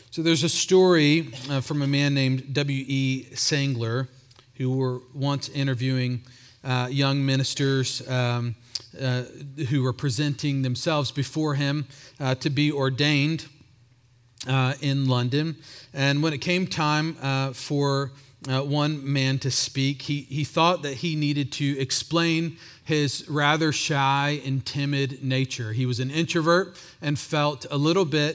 So there's a story from a man named W.E. Sangler who were once interviewing young ministers who were presenting themselves before him to be ordained in London. And when it came time for one man to speak, he thought that he needed to explain his rather shy and timid nature. He was an introvert and felt a little bit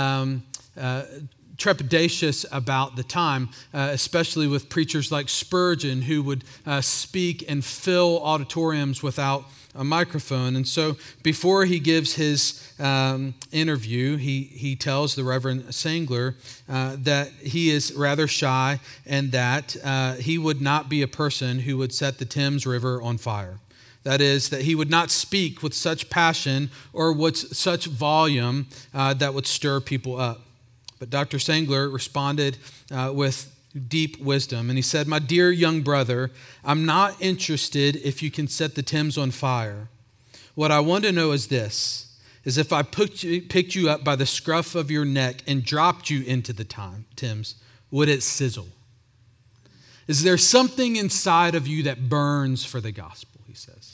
trepidatious about the time, especially with preachers like Spurgeon, who would speak and fill auditoriums without a microphone. And so before he gives his interview, he tells the Reverend Sangler that he is rather shy and that he would not be a person who would set the Thames River on fire. That is, that he would not speak with such passion or with such volume that would stir people up. But Dr. Sangler responded with deep wisdom, and he said, "My dear young brother, I'm not interested if you can set the Thames on fire. What I want to know is this, is if I picked you up by the scruff of your neck and dropped you into the Thames, would it sizzle? Is there something inside of you that burns for the gospel?" he says.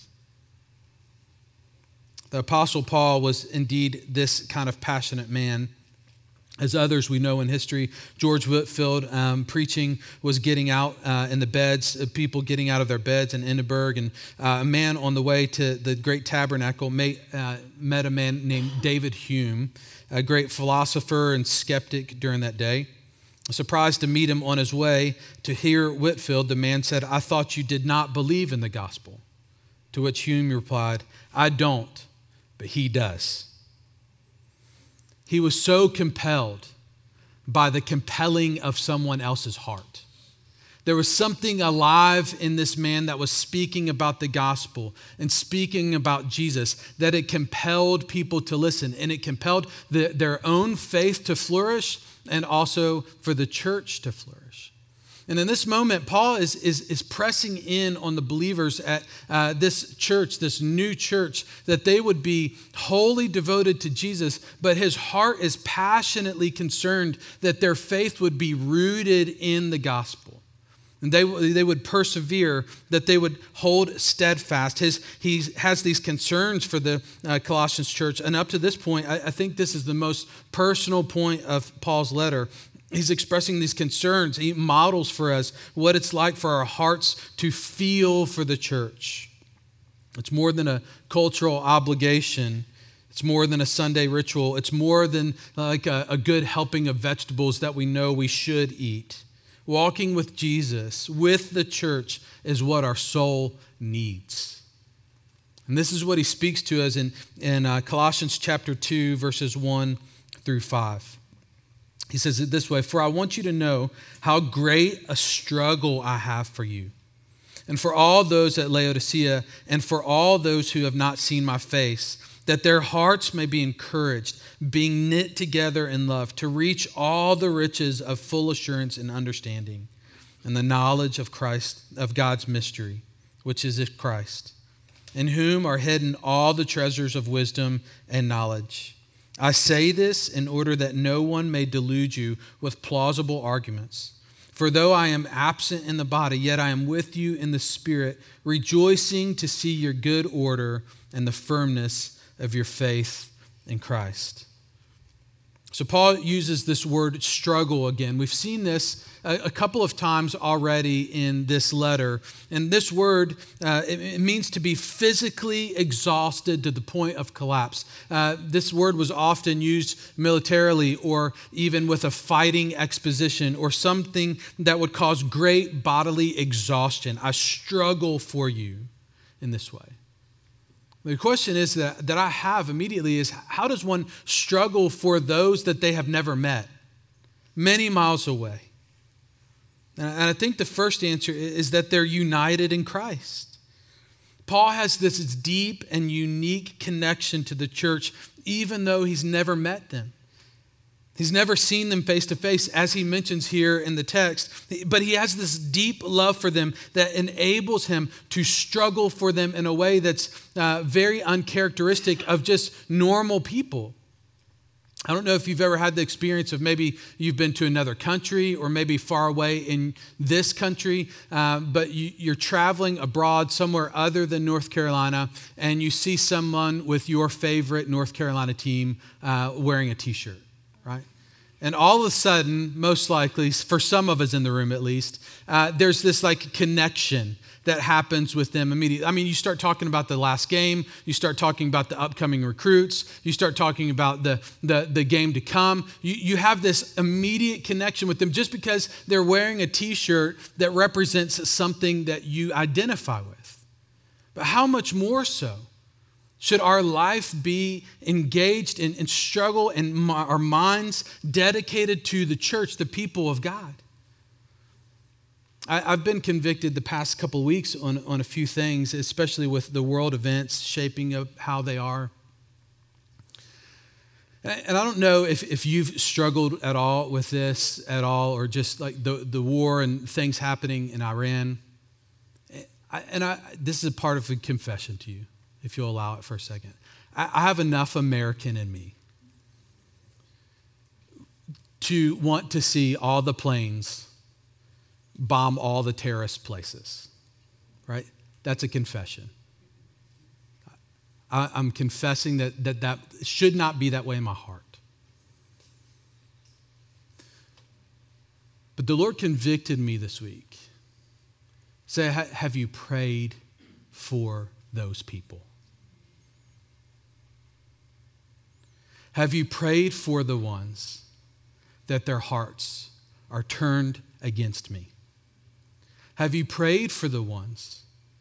The Apostle Paul was indeed this kind of passionate man. As others we know in history, George Whitefield preaching was getting out in the beds, people getting out of their beds in Edinburgh, and a man on the way to the Great Tabernacle met a man named David Hume, a great philosopher and skeptic during that day. Surprised to meet him on his way to hear Whitefield, the man said, "I thought you did not believe in the gospel." To which Hume replied, "I don't, but he does." He was so compelled by the compelling of someone else's heart. There was something alive in this man that was speaking about the gospel and speaking about Jesus, that it compelled people to listen, and it compelled their own faith to flourish and also for the church to flourish. And in this moment, Paul is pressing in on the believers at this church, this new church, that they would be wholly devoted to Jesus, but his heart is passionately concerned that their faith would be rooted in the gospel. And they would persevere, that they would hold steadfast. He has these concerns for the Colossians church. And up to this point, I think this is the most personal point of Paul's letter. He's expressing these concerns. He models for us what it's like for our hearts to feel for the church. It's more than a cultural obligation. It's more than a Sunday ritual. It's more than like a good helping of vegetables that we know we should eat. Walking with Jesus, with the church, is what our soul needs. And this is what he speaks to us in Colossians chapter 2, verses 1 through 5. He says it this way, "For I want you to know how great a struggle I have for you, and for all those at Laodicea, and for all those who have not seen my face, that their hearts may be encouraged, being knit together in love, to reach all the riches of full assurance and understanding, and the knowledge of Christ, of God's mystery, which is Christ, in whom are hidden all the treasures of wisdom and knowledge. I say this in order that no one may delude you with plausible arguments. For though I am absent in the body, yet I am with you in the spirit, rejoicing to see your good order and the firmness of your faith in Christ." So Paul uses this word struggle again. We've seen this a couple of times already in this letter. And this word, it means to be physically exhausted to the point of collapse. This word was often used militarily or even with a fighting exposition or something that would cause great bodily exhaustion. I struggle for you in this way. The question is that I have immediately is, how does one struggle for those that they have never met, many miles away? And I think the first answer is that they're united in Christ. Paul has this deep and unique connection to the church, even though he's never met them. He's never seen them face to face, as he mentions here in the text, but he has this deep love for them that enables him to struggle for them in a way that's very uncharacteristic of just normal people. I don't know if you've ever had the experience of maybe you've been to another country or maybe far away in this country, but you're traveling abroad somewhere other than North Carolina, and you see someone with your favorite North Carolina team wearing a t-shirt, right? And all of a sudden, most likely, for some of us in the room at least, there's this like connection that happens with them immediately. I mean, you start talking about the last game, you start talking about the upcoming recruits, you start talking about the game to come. You have this immediate connection with them just because they're wearing a t-shirt that represents something that you identify with. But how much more so should our life be engaged in struggle and our minds dedicated to the church, the people of God? I've been convicted the past couple of weeks on a few things, especially with the world events shaping up how they are. And I don't know if you've struggled at all with this at all, or just like the war and things happening in Iran. This is a part of a confession to you, if you'll allow it for a second. I have enough American in me to want to see all the planes bomb all the terrorist places, right? That's a confession. I'm confessing that should not be that way in my heart. But the Lord convicted me this week. Say, have you prayed for those people? Have you prayed for the ones that their hearts are turned against me? Have you prayed for the ones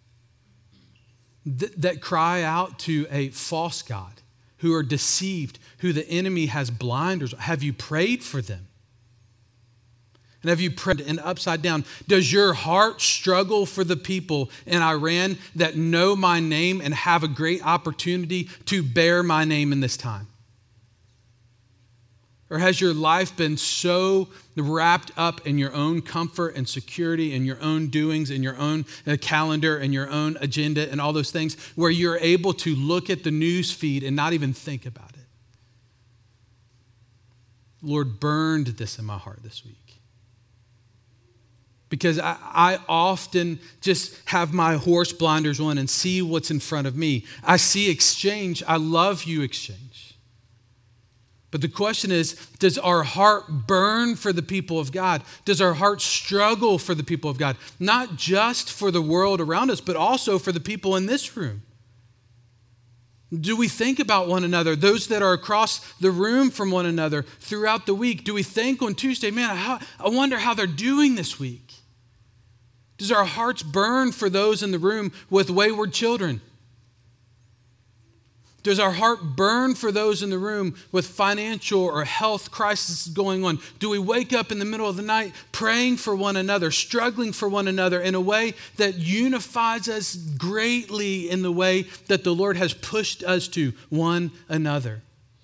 that cry out to a false God, who are deceived, who the enemy has blinders? Have you prayed for them? And have you prayed and upside down? Does your heart struggle for the people in Iran that know my name and have a great opportunity to bear my name in this time? Or has your life been so wrapped up in your own comfort and security and your own doings and your own calendar and your own agenda and all those things, where you're able to look at the news feed and not even think about it? Lord, burned this in my heart this week. Because I often just have my horse blinders on and see what's in front of me. I see exchange. I love you, exchange. But the question is, does our heart burn for the people of God? Does our heart struggle for the people of God? Not just for the world around us, but also for the people in this room. Do we think about one another, those that are across the room from one another throughout the week? Do we think on Tuesday, man, I wonder how they're doing this week? Does our hearts burn for those in the room with wayward children? Does our heart burn for those in the room with financial or health crises going on? Do we wake up in the middle of the night praying for one another, struggling for one another in a way that unifies us greatly in the way that the Lord has pushed us to one another?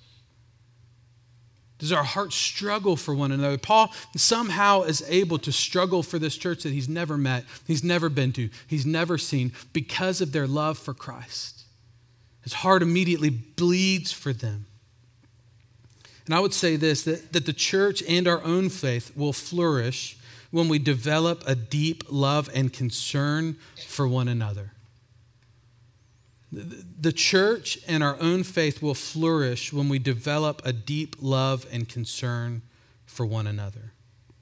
Does our heart struggle for one another? Paul somehow is able to struggle for this church that he's never met, he's never been to, he's never seen, because of their love for Christ. His heart immediately bleeds for them. And I would say this, that the church and our own faith will flourish when we develop a deep love and concern for one another. The church and our own faith will flourish when we develop a deep love and concern for one another.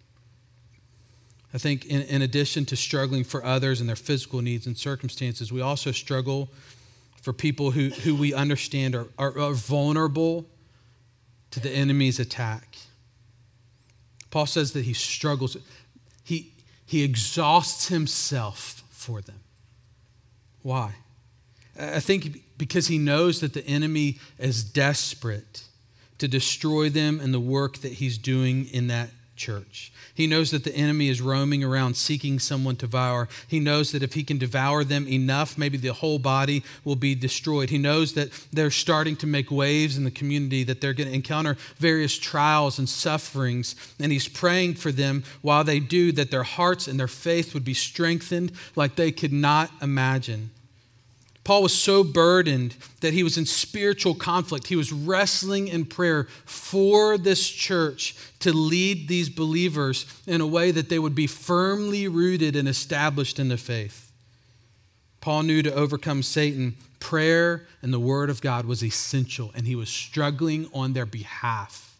I think in addition to struggling for others and their physical needs and circumstances, we also struggle for people who we understand are vulnerable to the enemy's attack. Paul says that he struggles. He exhausts himself for them. Why? I think because he knows that the enemy is desperate to destroy them and the work that he's doing in that church. He knows that the enemy is roaming around seeking someone to devour. He knows that if he can devour them enough, maybe the whole body will be destroyed. He knows that they're starting to make waves in the community, that they're going to encounter various trials and sufferings, and he's praying for them while they do, that their hearts and their faith would be strengthened like they could not imagine. Paul was so burdened that he was in spiritual conflict. He was wrestling in prayer for this church to lead these believers in a way that they would be firmly rooted and established in the faith. Paul knew to overcome Satan, prayer and the word of God was essential, and he was struggling on their behalf.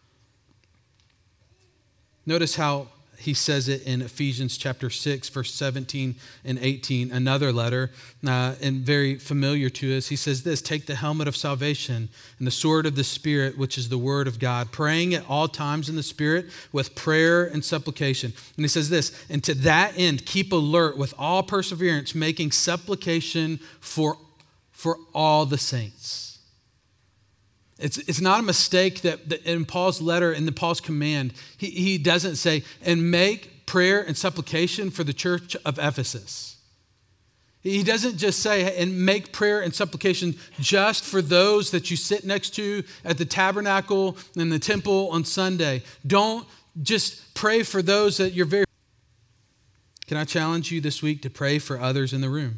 Notice how he says it in Ephesians chapter 6, verse 17 and 18, another letter, and very familiar to us. He says this, take the helmet of salvation and the sword of the Spirit, which is the word of God, praying at all times in the Spirit with prayer and supplication. And he says this, and to that end, keep alert with all perseverance, making supplication for all the saints. It's not a mistake that in Paul's letter, in Paul's command, he doesn't say, and make prayer and supplication for the church of Ephesus. He doesn't just say, and make prayer and supplication just for those that you sit next to at the tabernacle and the temple on Sunday. Don't just pray for those that you're very... Can I challenge you this week to pray for others in the room?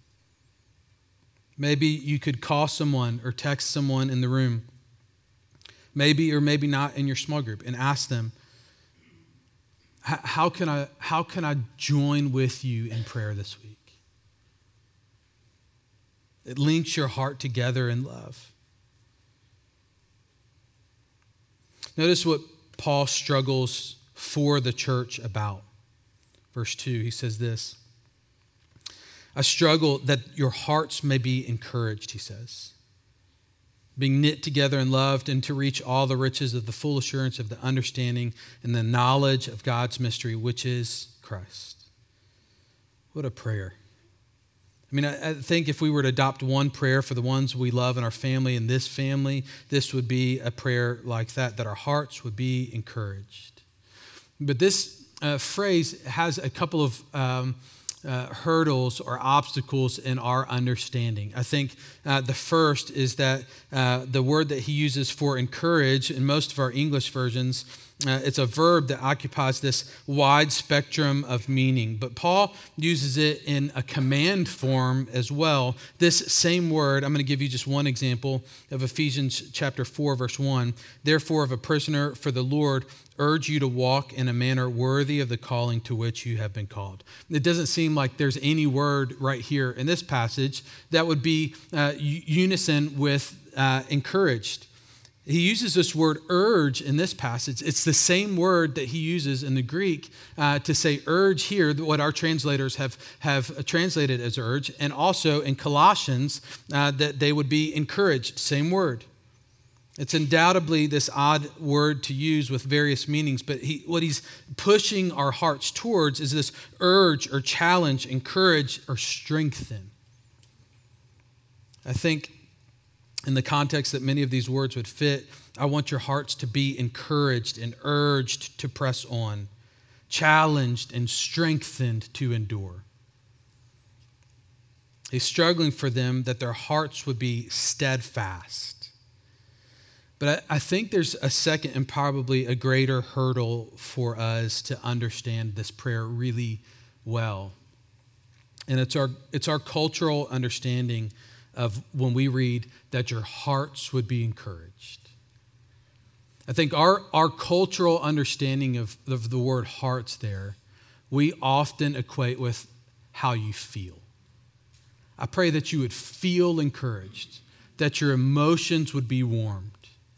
Maybe you could call someone or text someone in the room, maybe or maybe not in your small group, and ask them, how can I join with you in prayer this week? It links your heart together in love. Notice what Paul struggles for the church about. Verse 2, he says this, I struggle that your hearts may be encouraged, he says, being knit together and loved, and to reach all the riches of the full assurance of the understanding and the knowledge of God's mystery, which is Christ. What a prayer. I mean, I think if we were to adopt one prayer for the ones we love in our family and this family, this would be a prayer like that our hearts would be encouraged. But this phrase has a couple of hurdles or obstacles in our understanding. I think the first is that the word that he uses for encourage in most of our English versions, it's a verb that occupies this wide spectrum of meaning. But Paul uses it in a command form as well. This same word, I'm going to give you just one example of Ephesians chapter 4, verse 1. Therefore, of a prisoner for the Lord, urge you to walk in a manner worthy of the calling to which you have been called. It doesn't seem like there's any word right here in this passage that would be unison with encouraged. He uses this word urge in this passage. It's the same word that he uses in the Greek to say urge here, what our translators have translated as urge, and also in Colossians that they would be encouraged, same word. It's undoubtedly this odd word to use with various meanings, but what he's pushing our hearts towards is this urge or challenge, encourage or strengthen. I think in the context that many of these words would fit, I want your hearts to be encouraged and urged to press on, challenged and strengthened to endure. He's struggling for them that their hearts would be steadfast. But I think there's a second and probably a greater hurdle for us to understand this prayer really well. And it's our cultural understanding of when we read that your hearts would be encouraged. I think our cultural understanding of the word hearts there, we often equate with how you feel. I pray that you would feel encouraged, that your emotions would be warmed.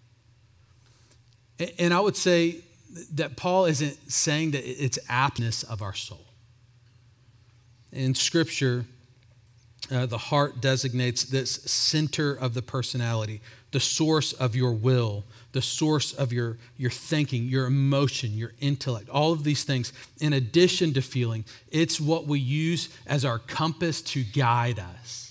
And I would say that Paul isn't saying that it's aptness of our soul. In Scripture, the heart designates this center of the personality, the source of your will, the source of your thinking, your emotion, your intellect, all of these things. In addition to feeling, it's what we use as our compass to guide us.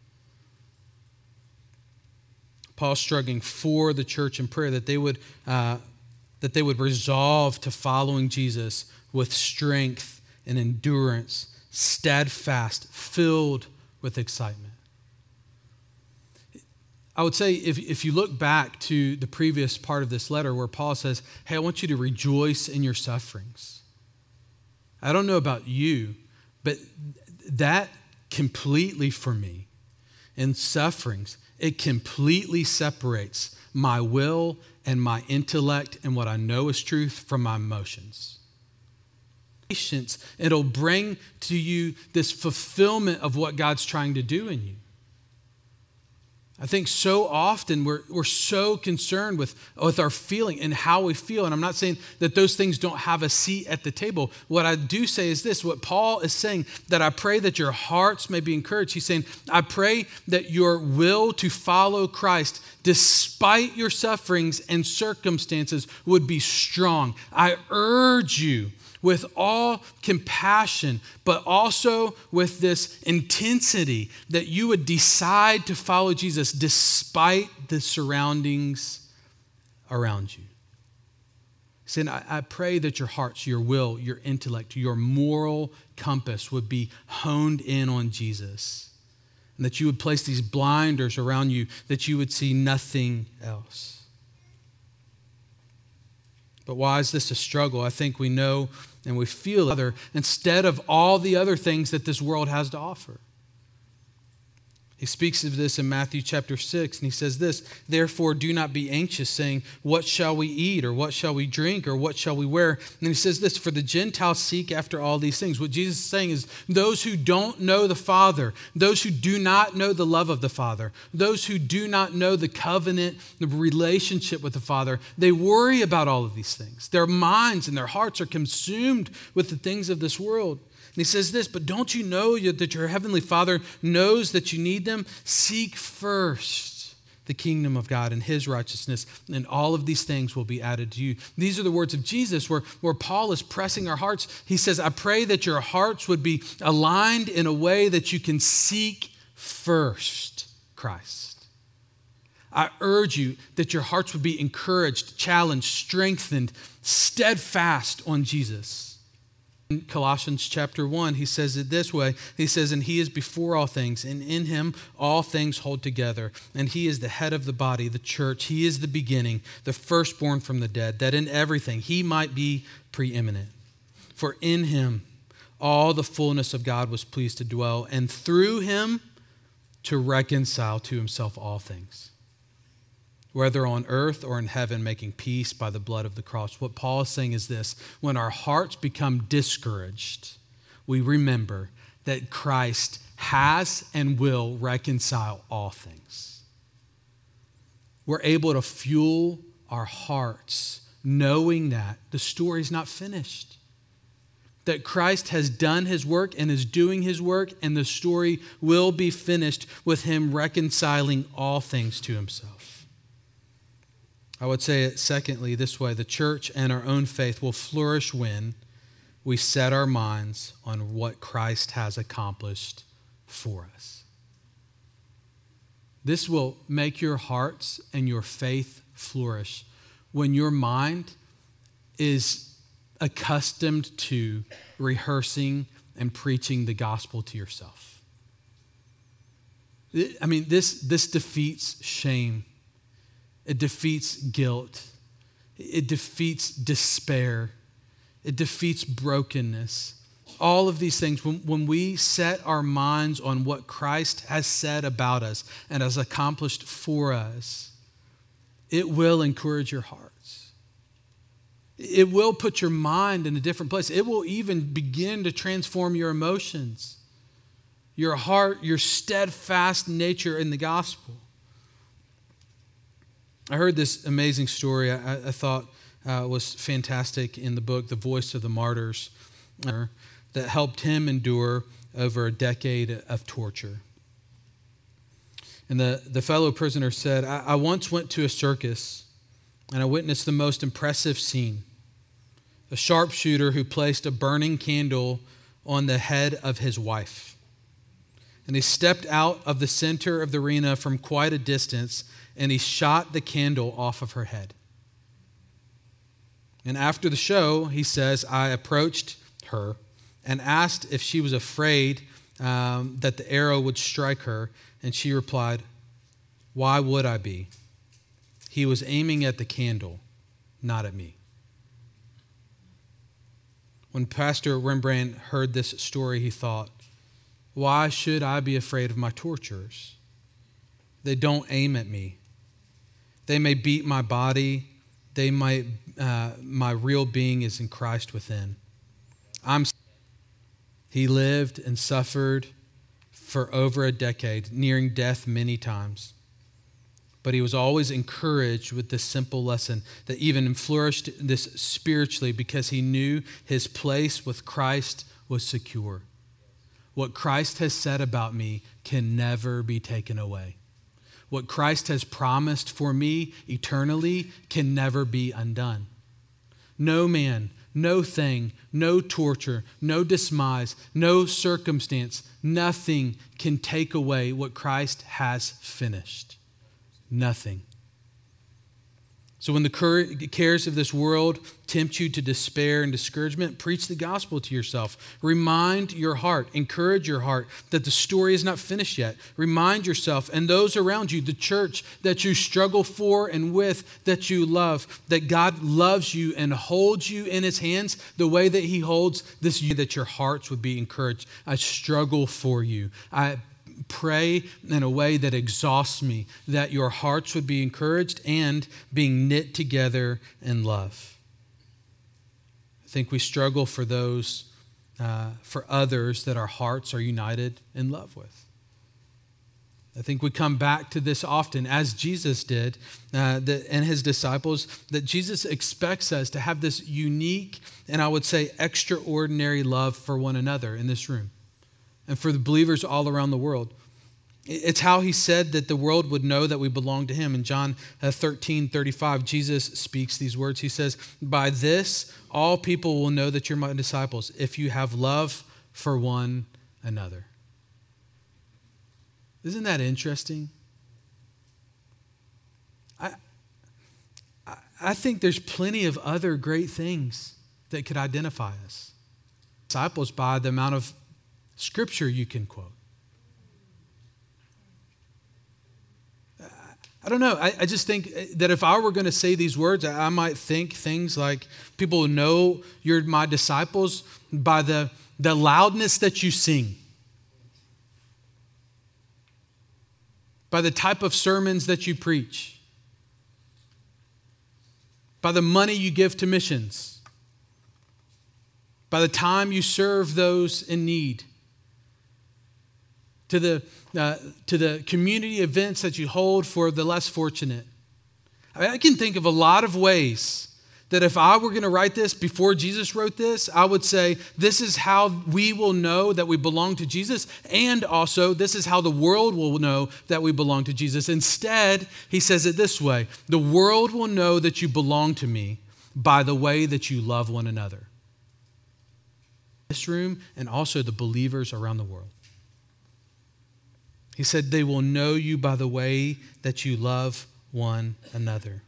Paul's struggling for the church in prayer that they would resolve to following Jesus with strength and endurance, steadfast, filled with excitement. I would say if you look back to the previous part of this letter where Paul says, hey, I want you to rejoice in your sufferings. I don't know about you, but that completely for me in sufferings, it completely separates my will and my intellect and what I know is truth from my emotions. Patience, it'll bring to you this fulfillment of what God's trying to do in you. I think so often we're so concerned with our feeling and how we feel. And I'm not saying that those things don't have a seat at the table. What I do say is this, what Paul is saying, that I pray that your hearts may be encouraged. He's saying, I pray that your will to follow Christ, despite your sufferings and circumstances, would be strong. I urge you with all compassion, but also with this intensity that you would decide to follow Jesus despite the surroundings around you. Saying, I pray that your hearts, your will, your intellect, your moral compass would be honed in on Jesus, and that you would place these blinders around you, that you would see nothing else. But why is this a struggle? I think we know and we feel other instead of all the other things that this world has to offer. He speaks of this in Matthew chapter 6, and he says this, therefore do not be anxious, saying, what shall we eat, or what shall we drink, or what shall we wear? And he says this, for the Gentiles seek after all these things. What Jesus is saying is those who don't know the Father, those who do not know the love of the Father, those who do not know the covenant, the relationship with the Father, they worry about all of these things. Their minds and their hearts are consumed with the things of this world. And he says this, but don't you know that your heavenly Father knows that you need them? Seek first the kingdom of God and his righteousness, and all of these things will be added to you. These are the words of Jesus where Paul is pressing our hearts. He says, I pray that your hearts would be aligned in a way that you can seek first Christ. I urge you that your hearts would be encouraged, challenged, strengthened, steadfast on Jesus. In Colossians chapter 1, he says it this way. He says, and he is before all things, and in him all things hold together. And he is the head of the body, the church. He is the beginning, the firstborn from the dead, that in everything he might be preeminent. For in him all the fullness of God was pleased to dwell, and through him to reconcile to himself all things, whether on earth or in heaven, making peace by the blood of the cross. What Paul is saying is this, when our hearts become discouraged, we remember that Christ has and will reconcile all things. We're able to fuel our hearts knowing that the story is not finished, that Christ has done his work and is doing his work, and the story will be finished with him reconciling all things to himself. I would say it secondly this way, the church and our own faith will flourish when we set our minds on what Christ has accomplished for us. This will make your hearts and your faith flourish when your mind is accustomed to rehearsing and preaching the gospel to yourself. I mean, this defeats shame. It defeats guilt. It defeats despair. It defeats brokenness. All of these things, when we set our minds on what Christ has said about us and has accomplished for us, it will encourage your hearts. It will put your mind in a different place. It will even begin to transform your emotions, your heart, your steadfast nature in the gospel. I heard this amazing story I thought was fantastic in the book, The Voice of the Martyrs, that helped him endure over a decade of torture. And the fellow prisoner said, I once went to a circus and I witnessed the most impressive scene. A sharpshooter who placed a burning candle on the head of his wife. And he stepped out of the center of the arena from quite a distance and he shot the candle off of her head. And after the show, he says, I approached her and asked if she was afraid that the arrow would strike her. And she replied, why would I be? He was aiming at the candle, not at me. When Pastor Rembrandt heard this story, he thought, why should I be afraid of my torturers? They don't aim at me. They may beat my body. My real being is in Christ within. He lived and suffered for over a decade, nearing death many times. But he was always encouraged with this simple lesson that even flourished this spiritually because he knew his place with Christ was secure. What Christ has said about me can never be taken away. What Christ has promised for me eternally can never be undone. No man, no thing, no torture, no dismise, no circumstance, nothing can take away what Christ has finished. Nothing. So when the cares of this world tempt you to despair and discouragement, preach the gospel to yourself. Remind your heart, encourage your heart that the story is not finished yet. Remind yourself and those around you, the church that you struggle for and with, that you love, that God loves you and holds you in his hands the way that he holds this, that your hearts would be encouraged. I struggle for you. I pray in a way that exhausts me, that your hearts would be encouraged and being knit together in love. I think we struggle for for others that our hearts are united in love with. I think we come back to this often, as Jesus did and his disciples, that Jesus expects us to have this unique and I would say extraordinary love for one another in this room and for the believers all around the world. It's how he said that the world would know that we belong to him. In John 13:35, Jesus speaks these words. He says, "By this, all people will know that you're my disciples, if you have love for one another." Isn't that interesting? I think there's plenty of other great things that could identify us. Disciples by the amount of scripture you can quote. I don't know. I just think that if I were going to say these words, I might think things like people know you're my disciples by the loudness that you sing, by the type of sermons that you preach, by the money you give to missions, by the time you serve those in need, to the community events that you hold for the less fortunate. I can think of a lot of ways that if I were going to write this before Jesus wrote this, I would say this is how we will know that we belong to Jesus, and also this is how the world will know that we belong to Jesus. Instead, he says it this way: the world will know that you belong to me by the way that you love one another. This room and also the believers around the world. He said, they will know you by the way that you love one another.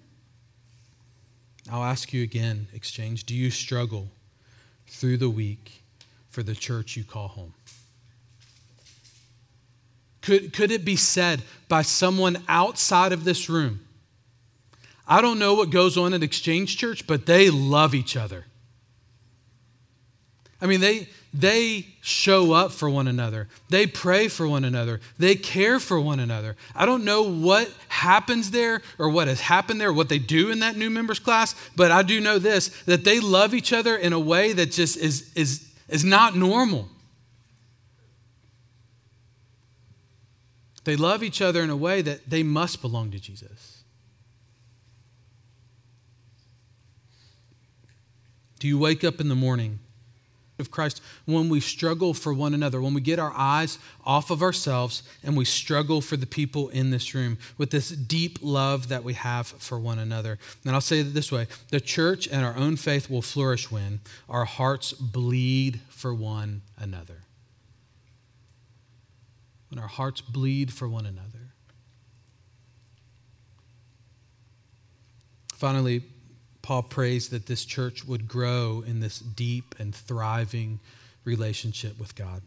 I'll ask you again, Exchange, do you struggle through the week for the church you call home? Could it be said by someone outside of this room, I don't know what goes on at Exchange Church, but they love each other. I mean, they show up for one another. They pray for one another. They care for one another. I don't know what happens there or what has happened there, what they do in that new members class, but I do know this, that they love each other in a way that just is not normal. They love each other in a way that they must belong to Jesus. Do you wake up in the morning of Christ when we struggle for one another, when we get our eyes off of ourselves and we struggle for the people in this room with this deep love that we have for one another? And I'll say it this way: the church and our own faith will flourish when our hearts bleed for one another. When our hearts bleed for one another. Finally, Paul prays that this church would grow in this deep and thriving relationship with God.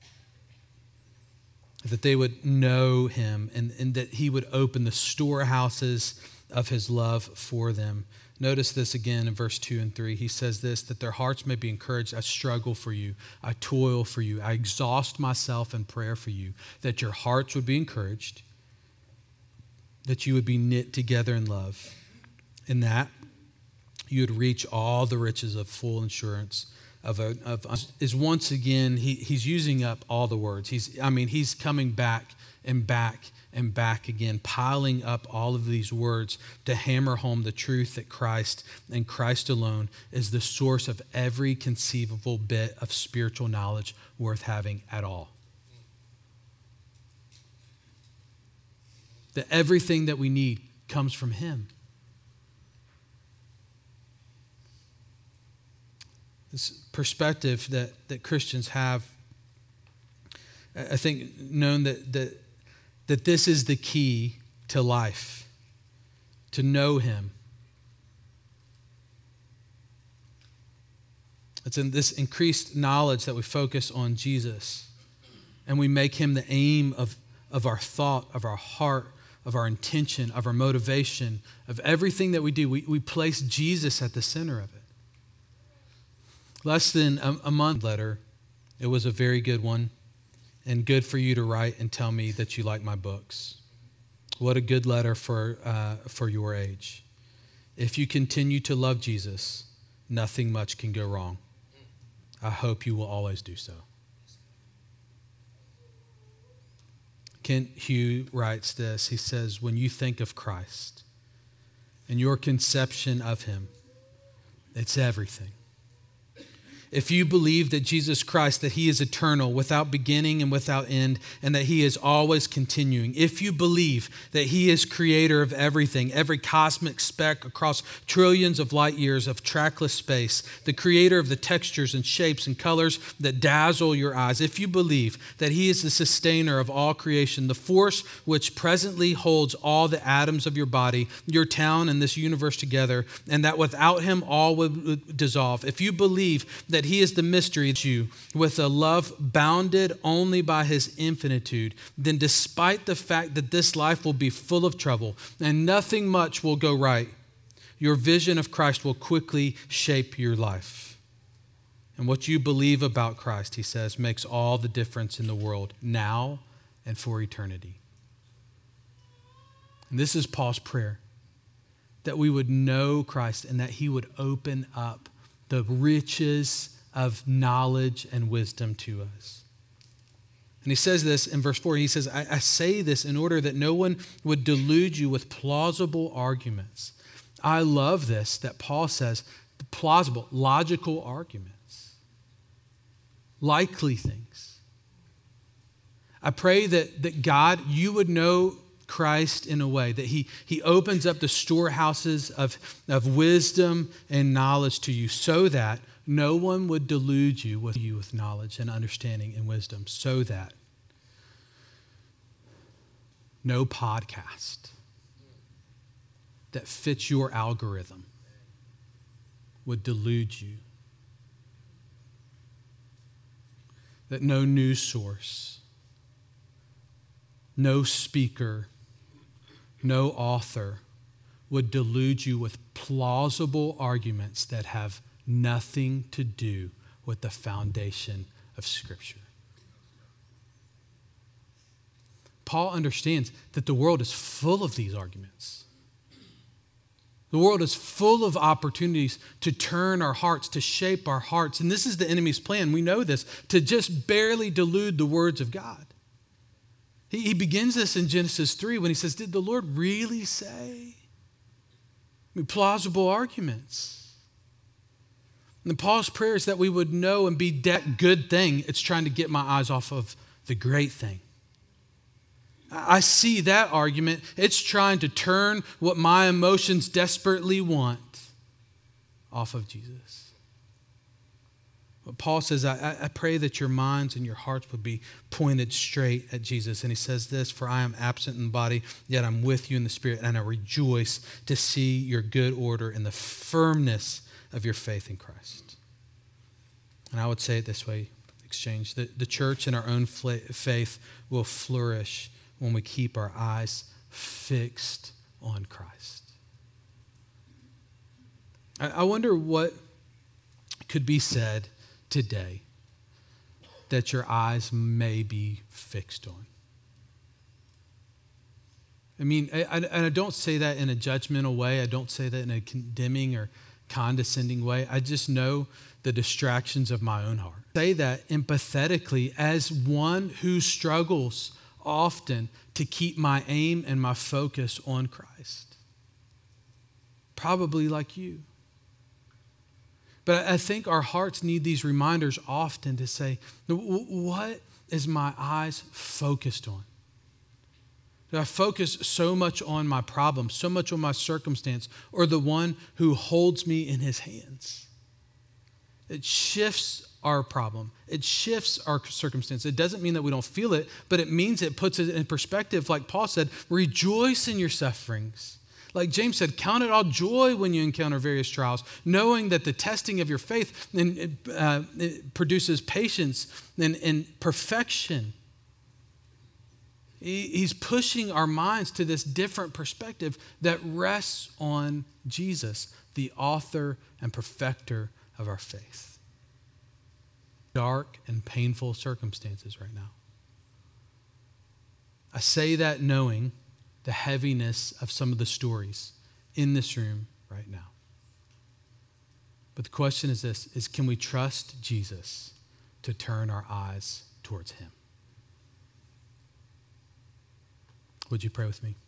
That they would know him and that he would open the storehouses of his love for them. Notice this again in verse 2 and 3. He says this, that their hearts may be encouraged. I struggle for you. I toil for you. I exhaust myself in prayer for you, that your hearts would be encouraged that you would be knit together in love, in that you would reach all the riches of full assurance is once again, he's using up all the words. He's coming back and back and back again, piling up all of these words to hammer home the truth that Christ and Christ alone is the source of every conceivable bit of spiritual knowledge worth having at all. That everything that we need comes from him. This perspective that Christians have, I think, known that this is the key to life, to know him. It's in this increased knowledge that we focus on Jesus and we make him the aim of our thought, of our heart, of our intention, of our motivation, of everything that we do. We place Jesus at the center of it. Less than a month letter, it was a very good one, and good for you to write and tell me that you like my books. What a good letter for your age. If you continue to love Jesus, nothing much can go wrong. I hope you will always do so. Kent Hughes writes this. He says, when you think of Christ and your conception of him, it's everything. If you believe that Jesus Christ, that he is eternal, without beginning and without end, and that he is always continuing, if you believe that he is creator of everything, every cosmic speck across trillions of light years of trackless space, the creator of the textures and shapes and colors that dazzle your eyes, if you believe that he is the sustainer of all creation, the force which presently holds all the atoms of your body, your town, and this universe together, and that without him all would dissolve, if you believe that he is the mystery to you with a love bounded only by his infinitude, then despite the fact that this life will be full of trouble and nothing much will go right, your vision of Christ will quickly shape your life. And what you believe about Christ, he says, makes all the difference in the world now and for eternity. And this is Paul's prayer, that we would know Christ and that he would open up the riches of knowledge and wisdom to us. And he says this in verse 4. He says, I say this in order that no one would delude you with plausible arguments. I love this, that Paul says, plausible, logical arguments, likely things. I pray that God, you would know Christ in a way that he opens up the storehouses of wisdom and knowledge to you so that no one would delude you with knowledge and understanding and wisdom, so that no podcast that fits your algorithm would delude you. That no news source, no speaker, no author would delude you with plausible arguments that have nothing to do with the foundation of Scripture. Paul understands that the world is full of these arguments. The world is full of opportunities to turn our hearts, to shape our hearts. And this is the enemy's plan. We know this, to just barely delude the words of God. He begins this in Genesis 3 when he says, did the Lord really say? Plausible arguments. And Paul's prayer is that we would know and be that good thing. It's trying to get my eyes off of the great thing. I see that argument. It's trying to turn what my emotions desperately want off of Jesus. But Paul says, I pray that your minds and your hearts would be pointed straight at Jesus. And he says this, for I am absent in the body, yet I'm with you in the spirit, and I rejoice to see your good order and the firmness of your faith in Christ. And I would say it this way, exchange, the church and our own faith will flourish when we keep our eyes fixed on Christ. I wonder what could be said today that your eyes may be fixed on. I mean, and I don't say that in a judgmental way. I don't say that in a condemning or condescending way. I just know the distractions of my own heart. I say that empathetically as one who struggles often to keep my aim and my focus on Christ. Probably like you. But I think our hearts need these reminders often to say, what is my eyes focused on? Do I focus so much on my problem, so much on my circumstance, or the one who holds me in his hands? It shifts our problem. It shifts our circumstance. It doesn't mean that we don't feel it, but it means it puts it in perspective. Like Paul said, rejoice in your sufferings. Like James said, count it all joy when you encounter various trials, knowing that the testing of your faith it produces patience and perfection. He's pushing our minds to this different perspective that rests on Jesus, the author and perfecter of our faith. Dark and painful circumstances right now. I say that knowing the heaviness of some of the stories in this room right now. But the question is this, can we trust Jesus to turn our eyes towards him? Would you pray with me?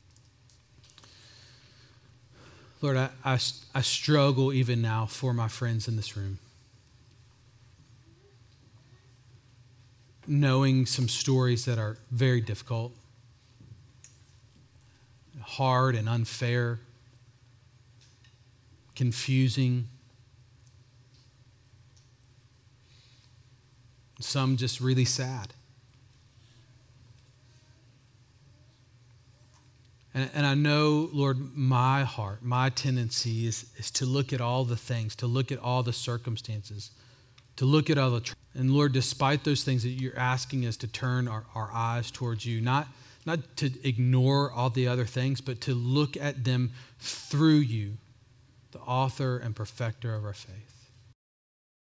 Lord, I struggle even now for my friends in this room. Knowing some stories that are very difficult, hard and unfair, confusing, some just really sad. And I know, Lord, my heart, my tendency is to look at all the things, to look at all the circumstances, to look at all the... And Lord, despite those things that you're asking us to turn our eyes towards you, not to ignore all the other things, but to look at them through you, the author and perfecter of our faith.